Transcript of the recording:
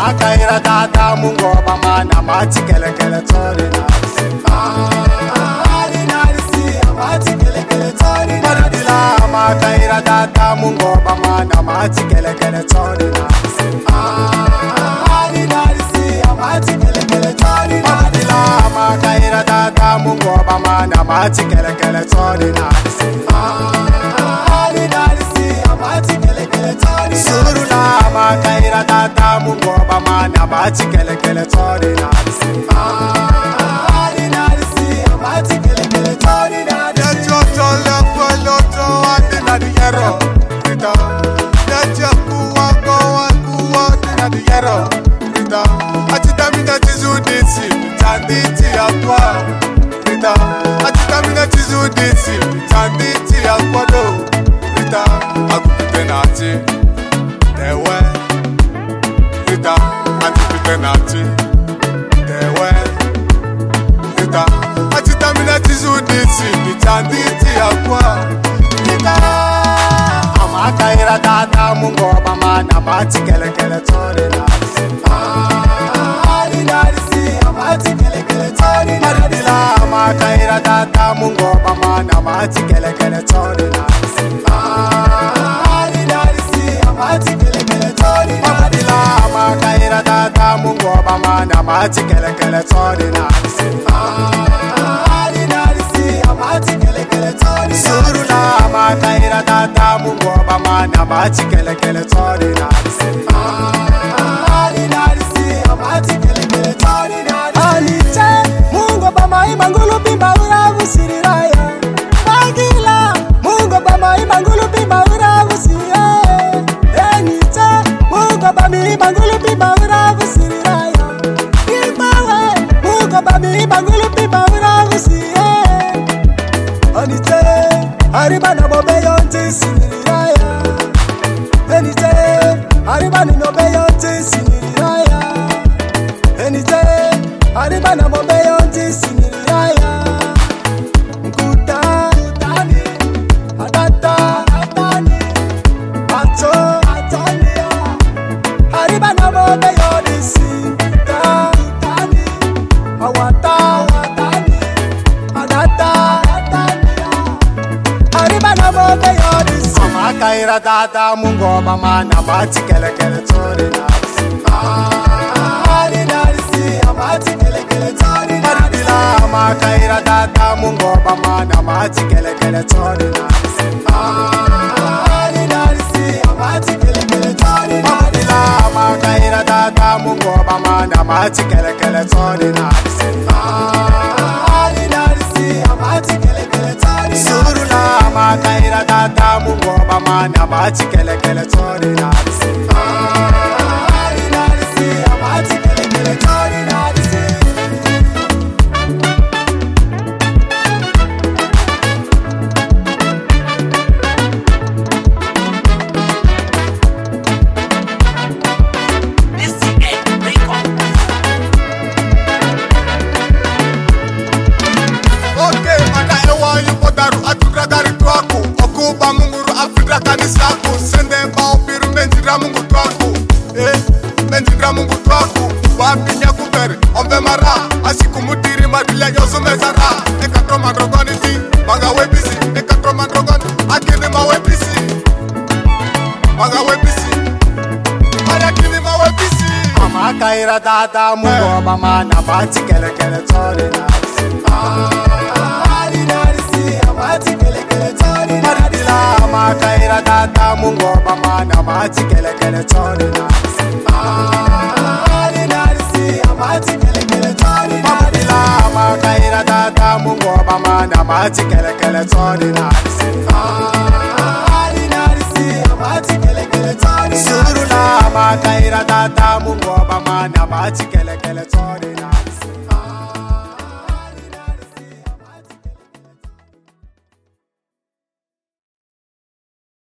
Amakaira tata mungoba mana mati kele kele tori narisi. Narisi amati kele kele tori narisi. Amakaira tata mungoba mana mati kele kele tori narisi. Narisi amati kele kele tori narisi. Amakaira tata mungoba mana mati kele kele tori narisi. Narisi amati kele kele tori narisi. Surula amakaira tata mungoba mana mati kele kele tori narisi. Narisi amati kele kele tori narisi. Yacho lepo loto adina di yero. Rita. Yacho kuwa adina di yero. Rita. Achitamina tizudisi tanditi akwa. Rita. Achitamina tizudisi tanditi akwa do. Rita. Akupenati. Ewe. Rita. Akupenati. Ewe. Rita. Achitamina tizudisi tanditi akwa. Rita. Amakaira tata mungoba mana mati kele kele tori narisi. Narisi amati kele kele tori narisi. Amakaira tata mungoba mana mati kele kele tori narisi. Narisi amati kele kele tori narisi. Amakaira tata mungoba mana mati kele kele tori narisi. Narisi amati kele kele tori narisi. Surula amakaira tata mungoba mana mati kele kele tori narisi. Narisi amati kele kele tori narisi. Alite mungoba mai mangulu bimba uravu siriraya. Magila mungoba mai mangulu bimba uravu siriraya. Enite mungoba mi mangulu bimba uravu siriraya. Ibawe mungoba mi mangulu bimba uravu siriraya. Anite ariba na bobe yonti siriraya. Enite ariba ni nobe yonti siriraya. Enite ariba na bobe yonti siriraya. Mkuta tani adata atani ato atania. Ariba na bobe yonti siriraya. Tani awata atani adata atania. Ariba na bobe yonti siriraya. Amakaira tata mungoba mana mati kele kele tori narisi. Narisi amati kele kele tori narisi. Amakaira tata mungoba mana mati kele kele tori narisi. Narisi amati kele kele tori narisi. Amakaira tata mungoba mana mati kele kele tori narisi. Narisi amati kele kele tori narisi. Surula amakaira tata mungoba mana mati kele kele tori narisi. Narisi amati kele kele tori narisi. Okay, mata ewa yupodaru atukradari tuaku. Okuba munguru afidra kanisaku. Sende bao piru menjira mungu tuaku. Menjira mungu tuaku. Wapi nyakuberi ombe mara. Asiku mutiri madila yosu mezara. Ekatro madrogoni ti maga webisi. Ekatro madrogoni akini ma webisi. Maga webisi. Ayakini ma webisi. Amakaira tata mungoba mana mati kele kele tori narisi. Narisi amati kele kele tori narisi. Amakaira tata mungoba mana mati kele kele tori narisi. Narisi amati kele kele tori narisi. Amakaira tata mungoba mana mati kele kele tori narisi. Narisi amati kele kele tori narisi. Surula amakaira tata mungoba mana mati kele kele tori.